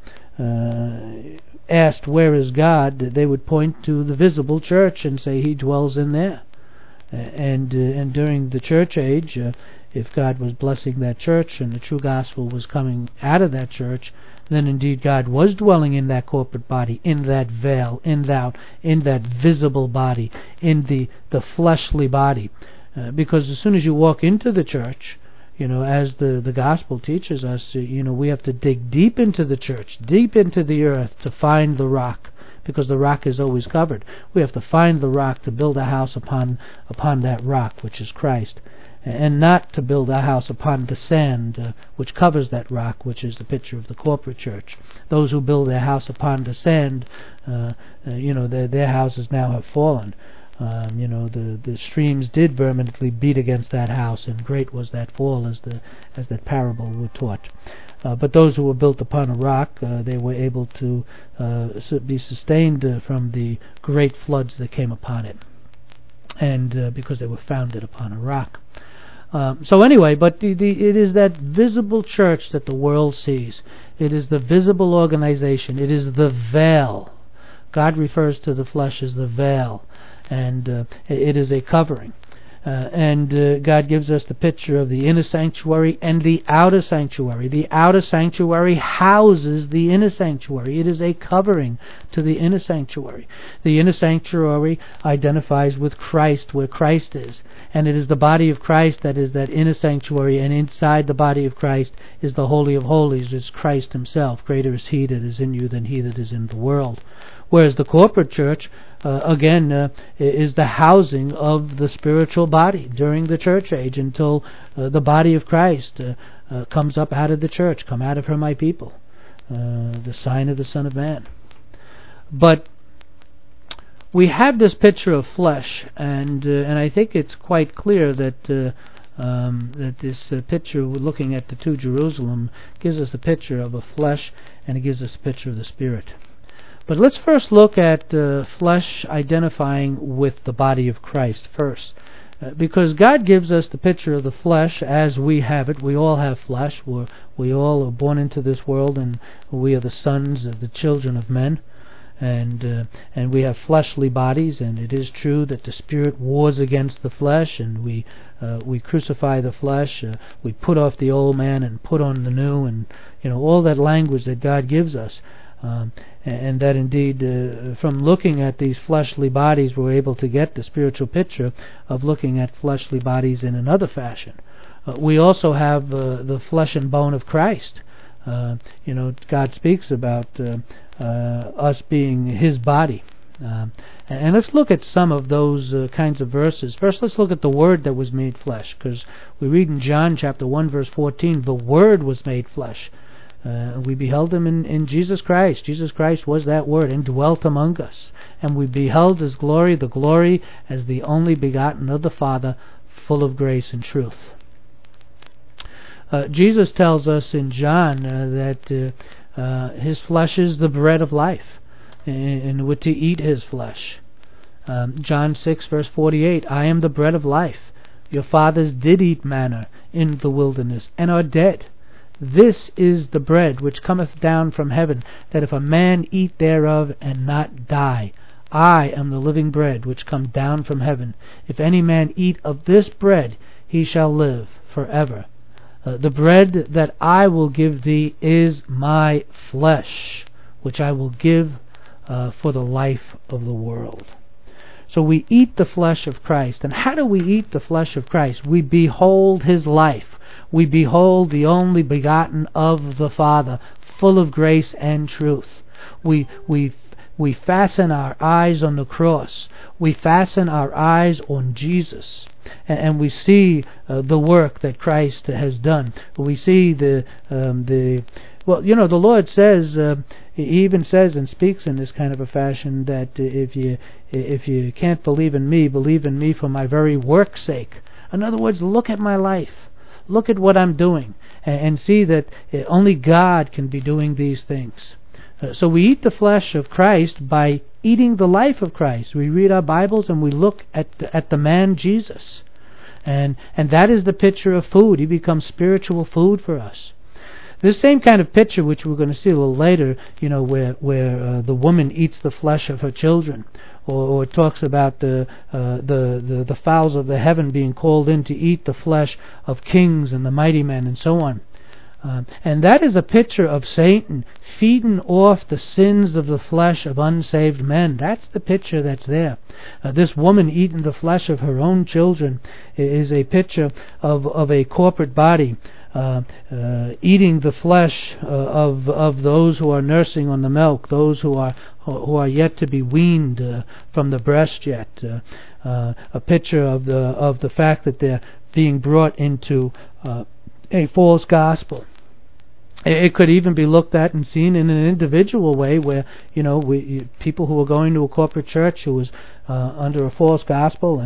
asked where is God, they would point to the visible church and say He dwells in there. And during the church age, if God was blessing that church and the true gospel was coming out of that church, then indeed God was dwelling in that corporate body, in that veil, in that visible body, in the fleshly body. Because as soon as you walk into the church, you know, as the gospel teaches us, you know, we have to dig deep into the church, deep into the earth to find the rock, because the rock is always covered. We have to find the rock to build a house upon that rock, which is Christ, and not to build a house upon the sand, which covers that rock, which is the picture of the corporate church. Those who build their house upon the sand, you know, their houses now have fallen. You know, the streams did vehemently beat against that house, and great was that fall, as that parable were taught. But those who were built upon a rock, they were able to be sustained from the great floods that came upon it, and because they were founded upon a rock. So anyway, but it is that visible church that the world sees. It is the visible organization. It is the veil. God refers to the flesh as the veil, and it is a covering. And God gives us the picture of the inner sanctuary and the outer sanctuary. The outer sanctuary houses the inner sanctuary. It is a covering to the inner sanctuary. The inner sanctuary identifies with Christ, where Christ is. And it is the body of Christ that is that inner sanctuary, and inside the body of Christ is the Holy of Holies, is Christ Himself. Greater is He that is in you than he that is in the world. Whereas the corporate church, is the housing of the spiritual body during the church age, until the body of Christ comes up out of the church. Come out of her, my people. The sign of the Son of Man. But we have this picture of flesh, and I think it's quite clear that that this picture, looking at the two Jerusalem, gives us a picture of a flesh, and it gives us a picture of the spirit. But let's first look at flesh identifying with the body of Christ first. Because God gives us the picture of the flesh as we have it. We all have flesh. We all are born into this world, and we are the sons of the children of men. And we have fleshly bodies, and it is true that the spirit wars against the flesh, and we crucify the flesh. We put off the old man and put on the new, and you know, all that language that God gives us. And that indeed, from looking at these fleshly bodies, we're able to get the spiritual picture of looking at fleshly bodies in another fashion. We also have the flesh and bone of Christ. You know, God speaks about us being His body. And let's look at some of those kinds of verses. First, let's look at the Word that was made flesh, because we read in John chapter 1, verse 14, the Word was made flesh. We beheld Him in Jesus Christ. Jesus Christ was that Word and dwelt among us. And we beheld His glory, the glory as the only begotten of the Father, full of grace and truth. Jesus tells us in John that His flesh is the bread of life, and we're to eat His flesh. John 6, verse 48, I am the bread of life. Your fathers did eat manna in the wilderness, and are dead. This is the bread which cometh down from heaven, that if a man eat thereof and not die. I am the living bread which come down from heaven. If any man eat of this bread, he shall live forever. The bread that I will give thee is my flesh, which I will give for the life of the world. So we eat the flesh of Christ. And how do we eat the flesh of Christ? We behold His life. We behold the only begotten of the Father, full of grace and truth. We fasten our eyes on the cross. We fasten our eyes on Jesus, and we see the work that Christ has done. We see the Well, the Lord says, He even says and speaks in this kind of a fashion that if you can't believe in me for my very work's sake. In other words, look at my life. Look at what I'm doing and see that only God can be doing these things. So we eat the flesh of Christ by eating the life of Christ. We read our Bibles and we look at the man Jesus. And that is the picture of food. He becomes spiritual food for us. This same kind of picture, which we're going to see a little later, where the woman eats the flesh of her children, or it talks about the fowls of the heaven being called in to eat the flesh of kings and the mighty men, and so on. And that is a picture of Satan feeding off the sins of the flesh of unsaved men. That's the picture that's there. This woman eating the flesh of her own children is a picture of a corporate body eating the flesh of those who are nursing on the milk, those who are yet to be weaned from the breast yet. A picture of the fact that they're being brought into a false gospel. It could even be looked at and seen in an individual way, where people who are going to a corporate church who is under a false gospel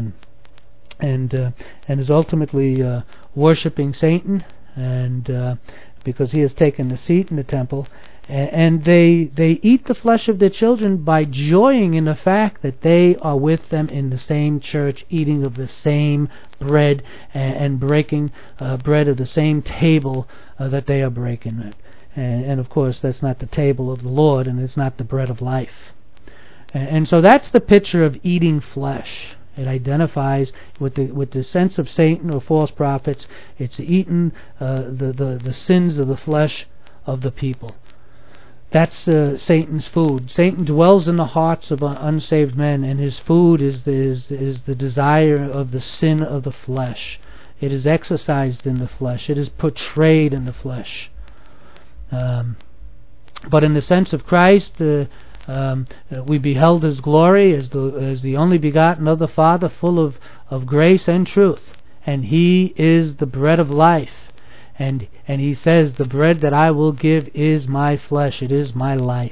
and is ultimately worshiping Satan, and because he has taken the seat in the temple, and they eat the flesh of their children by joying in the fact that they are with them in the same church, eating of the same bread and breaking bread of the same table that they are breaking it. And of course, that's not the table of the Lord, and it's not the bread of life. And so that's the picture of eating flesh. It identifies with the sense of Satan or false prophets. It's eating the sins of the flesh of the people. That's Satan's food. Satan dwells in the hearts of unsaved men, and his food is the desire of the sin of the flesh. It is exercised in the flesh. It is portrayed in the flesh. But in the sense of Christ, we beheld His glory as the only begotten of the Father, full of grace and truth. And He is the bread of life. And He says, the bread that I will give is my flesh, it is my life.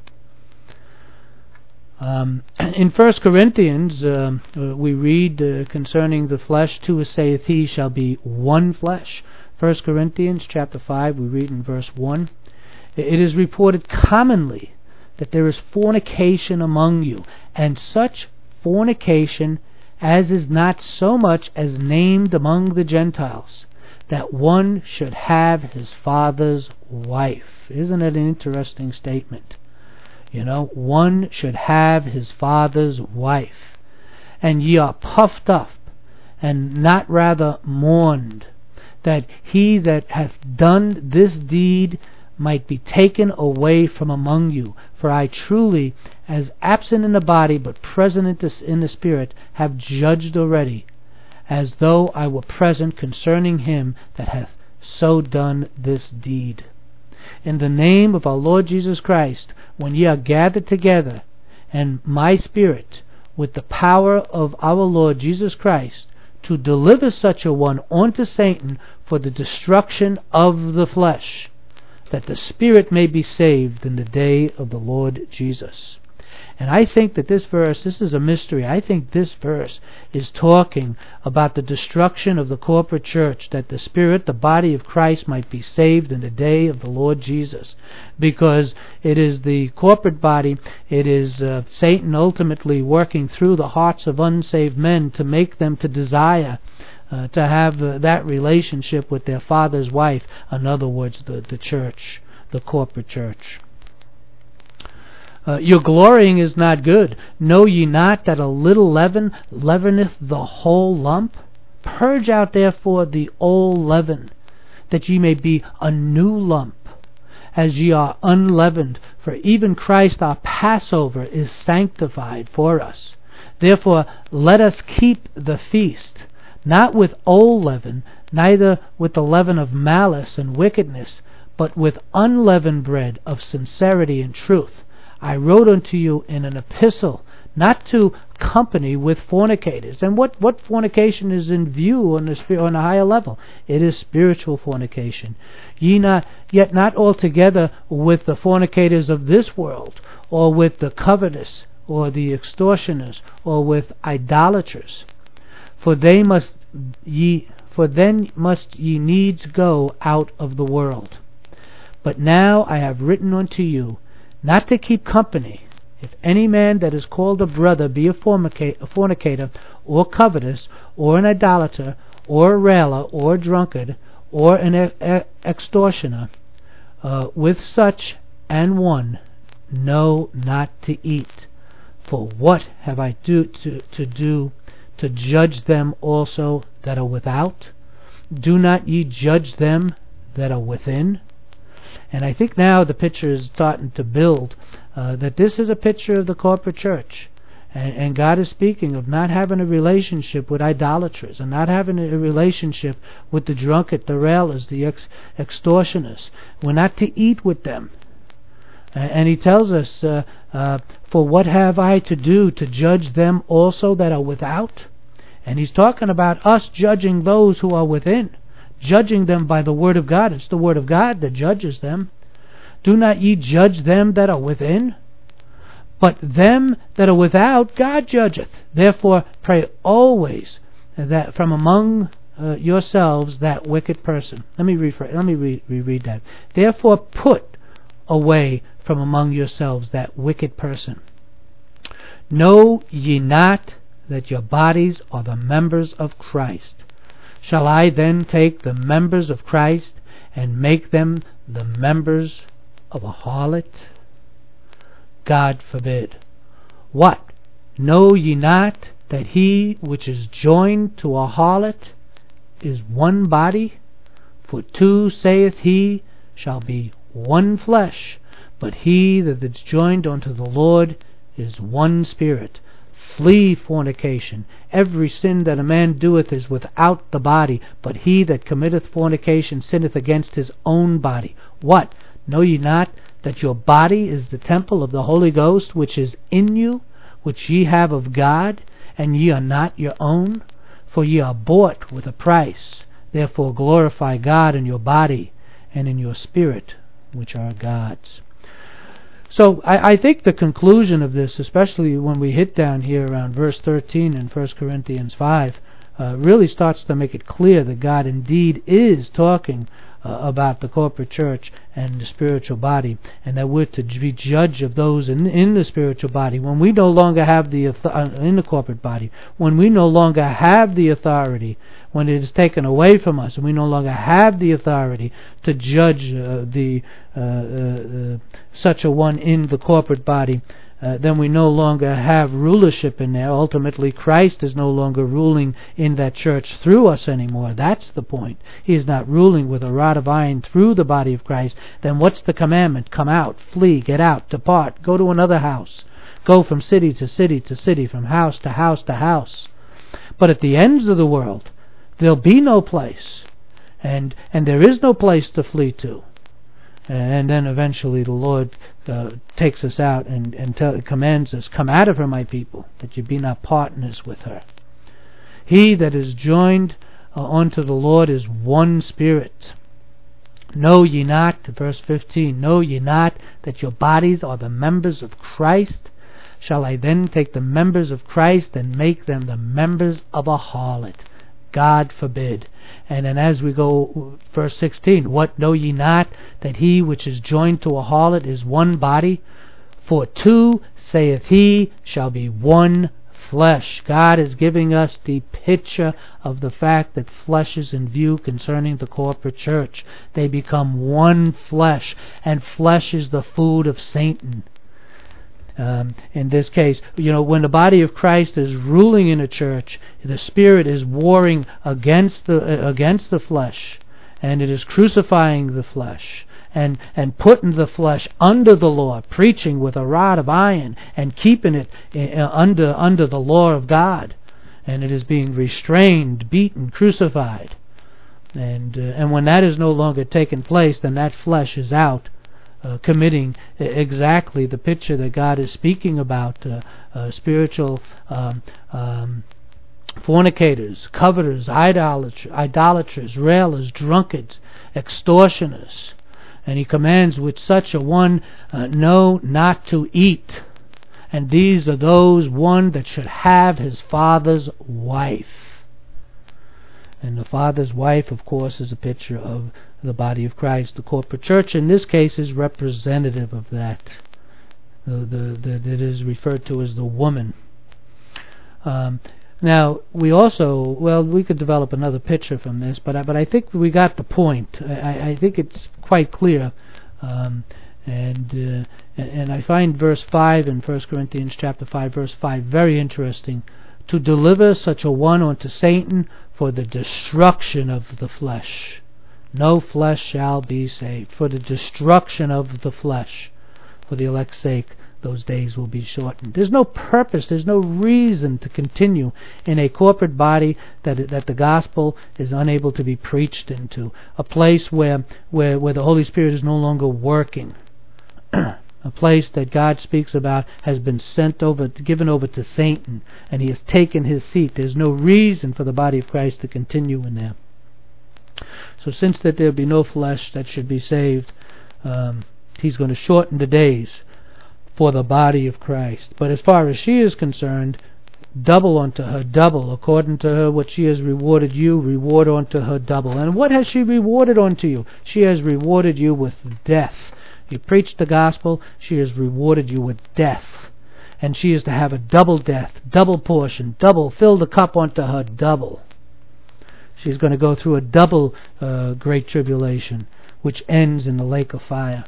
In 1 Corinthians, we read concerning the flesh, two saith He shall be one flesh. 1 Corinthians chapter 5, we read in verse 1, it is reported commonly that there is fornication among you, and such fornication as is not so much as named among the Gentiles, that one should have his father's wife. Isn't it an interesting statement? One should have his father's wife. And ye are puffed up, and not rather mourned, that he that hath done this deed might be taken away from among you. For I truly, as absent in the body, but present in the spirit, have judged already, as though I were present concerning him that hath so done this deed. In the name of our Lord Jesus Christ, when ye are gathered together, and my spirit, with the power of our Lord Jesus Christ, to deliver such a one unto Satan for the destruction of the flesh, that the spirit may be saved in the day of the Lord Jesus. And I think that this is a mystery. I think this verse is talking about the destruction of the corporate church, that the spirit, the body of Christ, might be saved in the day of the Lord Jesus. Because it is the corporate body, it is Satan ultimately working through the hearts of unsaved men to make them to desire to have that relationship with their father's wife. In other words, the church, the corporate church. Your glorying is not good. Know ye not that a little leaven leaveneth the whole lump? Purge out therefore the old leaven, that ye may be a new lump, as ye are unleavened. For even Christ our Passover is sanctified for us. Therefore let us keep the feast, not with old leaven, neither with the leaven of malice and wickedness, but with unleavened bread of sincerity and truth. I wrote unto you in an epistle, not to company with fornicators. And what fornication is in view on a higher level? It is spiritual fornication. Yet not altogether with the fornicators of this world, or with the covetous, or the extortioners, or with idolaters. For then must ye needs go out of the world. But now I have written unto you, not to keep company, if any man that is called a brother be a fornicator, or covetous, or an idolater, or a railer, or a drunkard, or an extortioner, with such an one, know not to eat. For what have I to do to judge them also that are without? Do not ye judge them that are within? And I think now the picture is starting to build that this is a picture of the corporate church. And God is speaking of not having a relationship with idolaters, and not having a relationship with the drunkard, the railers, the extortioners. We're not to eat with them. And he tells us, for what have I to do to judge them also that are without? And he's talking about us judging those who are within, judging them by the Word of God. It's the Word of God that judges them. Do not ye judge them that are within? But them that are without God judgeth. Therefore pray always that from among yourselves that wicked person. Let me reread that. Therefore put away from among yourselves that wicked person. Know ye not that your bodies are the members of Christ? Shall I then take the members of Christ and make them the members of a harlot? God forbid. What? Know ye not that he which is joined to a harlot is one body? For two, saith he, shall be one flesh. But he that is joined unto the Lord is one spirit. Flee fornication. Every sin that a man doeth is without the body, but he that committeth fornication sinneth against his own body. What? Know ye not that your body is the temple of the Holy Ghost, which is in you, which ye have of God, and ye are not your own? For ye are bought with a price. Therefore glorify God in your body and in your spirit, which are God's. So I think the conclusion of this, especially when we hit down here around verse 13 in 1 Corinthians 5, really starts to make it clear that God indeed is talking about the corporate church and the spiritual body, and that we're to be judge of those in the spiritual body. When we no longer have in the corporate body, when we no longer have the authority, when it is taken away from us, and we no longer have the authority to judge such a one in the corporate body, then we no longer have rulership in there. Ultimately, Christ is no longer ruling in that church through us anymore. That's the point. He is not ruling with a rod of iron through the body of Christ. Then what's the commandment? Come out, flee, get out, depart, go to another house. Go from city to city to city, from house to house to house. But at the ends of the world, there'll be no place. And there is no place to flee to. And then eventually the Lord takes us out and commands us, come out of her, my people, that you be not partners with her. He that is joined unto the Lord is one spirit. Know ye not, verse 15, know ye not that your bodies are the members of Christ? Shall I then take the members of Christ and make them the members of a harlot? God forbid. And then as we go, verse 16, what, know ye not that he which is joined to a harlot is one body? For two, saith he, shall be one flesh. God is giving us the picture of the fact that flesh is in view concerning the corporate church. They become one flesh, and flesh is the food of Satan. In this case, when the body of Christ is ruling in a church, the Spirit is warring against the flesh, and it is crucifying the flesh, and putting the flesh under the law, preaching with a rod of iron, and keeping it under the law of God, and it is being restrained, beaten, crucified, and when that is no longer taking place, then that flesh is out. committing exactly the picture that God is speaking about, spiritual fornicators, coveters, idolaters, railers, drunkards, extortioners. And he commands with such a one, no, not to eat. And these are those one that should have his father's wife. And the father's wife, of course, is a picture of the body of Christ. The corporate church, in this case, is representative of that. It is referred to as the woman. Now, we also, we could develop another picture from this, but I think we got the point. I think it's quite clear. And I find verse 5 in 1 Corinthians chapter 5, verse 5, very interesting. To deliver such a one unto Satan for the destruction of the flesh. No flesh shall be saved. For the destruction of the flesh. For the elect's sake, those days will be shortened. There's no purpose, there's no reason to continue in a corporate body that the gospel is unable to be preached into. A place where the Holy Spirit is no longer working. A place that God speaks about has been given over to Satan, and he has taken his seat. There's no reason for the body of Christ to continue in there. So since that there be no flesh that should be saved, he's going to shorten the days for the body of Christ. But as far as she is concerned, double unto her double. According to her, what she has rewarded you, reward unto her double. And what has she rewarded unto you? She has rewarded you with death. You preach the gospel, she has rewarded you with death. And she is to have a double death, double portion, fill the cup unto her double. She's going to go through a double great tribulation, which ends in the lake of fire.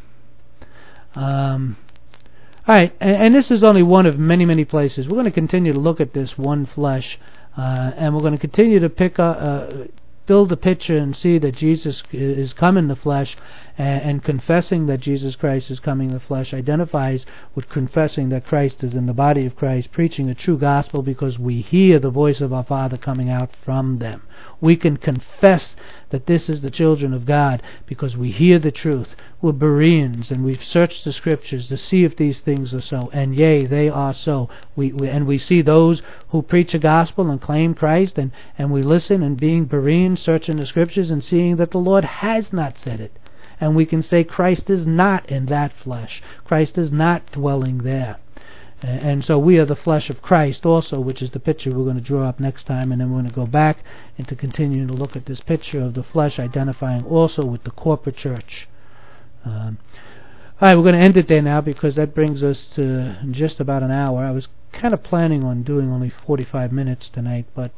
Alright, and this is only one of many, many places. We're going to continue to look at this one flesh, and we're going to continue to build a picture and see that Jesus is come in the flesh, and confessing that Jesus Christ is coming in the flesh identifies with confessing that Christ is in the body of Christ, preaching a true gospel because we hear the voice of our Father coming out from them. We can confess that this is the children of God because we hear the truth. We're Bereans, and we've searched the Scriptures to see if these things are so, and yea, they are so. We see those who preach a gospel and claim Christ, and we listen, and being Bereans, searching the Scriptures and seeing that the Lord has not said it. And we can say Christ is not in that flesh. Christ is not dwelling there. And so we are the flesh of Christ also, which is the picture we're going to draw up next time, and then we're going to go back and to continue to look at this picture of the flesh identifying also with the corporate church. Alright, we're going to end it there now because that brings us to just about an hour. I was kind of planning on doing only 45 minutes tonight, but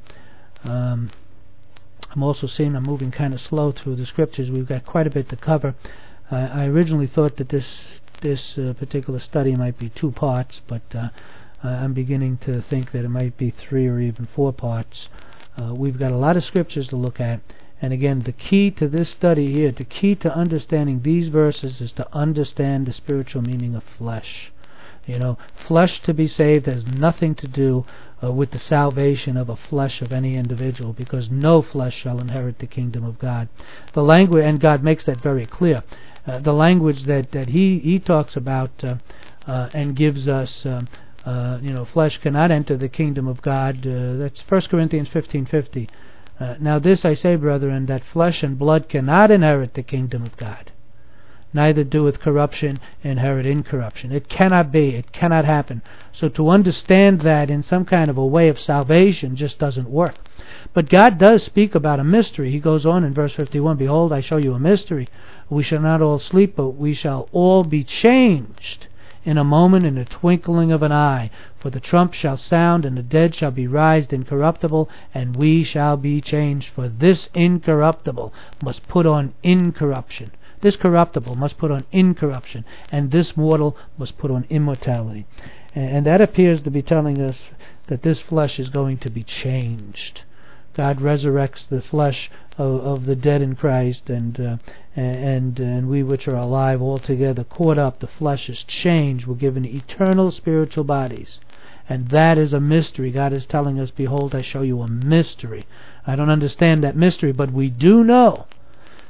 I'm also seeing I'm moving kind of slow through the Scriptures. We've got quite a bit to cover. I originally thought that this particular study might be 2 parts, but I'm beginning to think that it might be 3 or even 4 parts. We've got a lot of Scriptures to look at, and again, the key to this study here, the key to understanding these verses is to understand the spiritual meaning of flesh. You know, flesh to be saved has nothing to do with the salvation of a flesh of any individual, because no flesh shall inherit the kingdom of God. The language, and God makes that very clear. The language that he talks about and gives us, flesh cannot enter the kingdom of God. That's 1 Corinthians 15:50. Now this I say, brethren, that flesh and blood cannot inherit the kingdom of God. Neither doeth corruption inherit incorruption. It cannot be. It cannot happen. So to understand that in some kind of a way of salvation just doesn't work. But God does speak about a mystery. He goes on in verse 51, Behold, I show you a mystery. We shall not all sleep, but we shall all be changed in a moment, in the twinkling of an eye. For the trump shall sound, and the dead shall be raised incorruptible, and we shall be changed. For this incorruptible must put on incorruption. This corruptible must put on incorruption, and this mortal must put on immortality. And that appears to be telling us that this flesh is going to be changed. God resurrects the flesh of the dead in Christ, and we which are alive altogether caught up, the flesh is changed. We're given eternal spiritual bodies. And that is a mystery. God is telling us, Behold, I show you a mystery. I don't understand that mystery, but we do know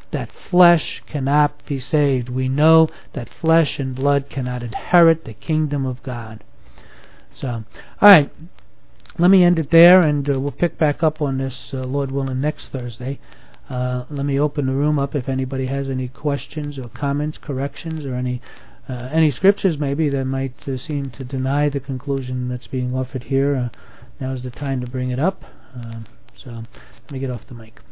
that flesh cannot be saved. We know that flesh and blood cannot inherit the kingdom of God. So, alright, let me end it there, and we'll pick back up on this, Lord willing, next Thursday. Let me open the room up if anybody has any questions or comments, corrections, or any scriptures maybe that might seem to deny the conclusion that's being offered here. Now's the time to bring it up. So let me get off the mic.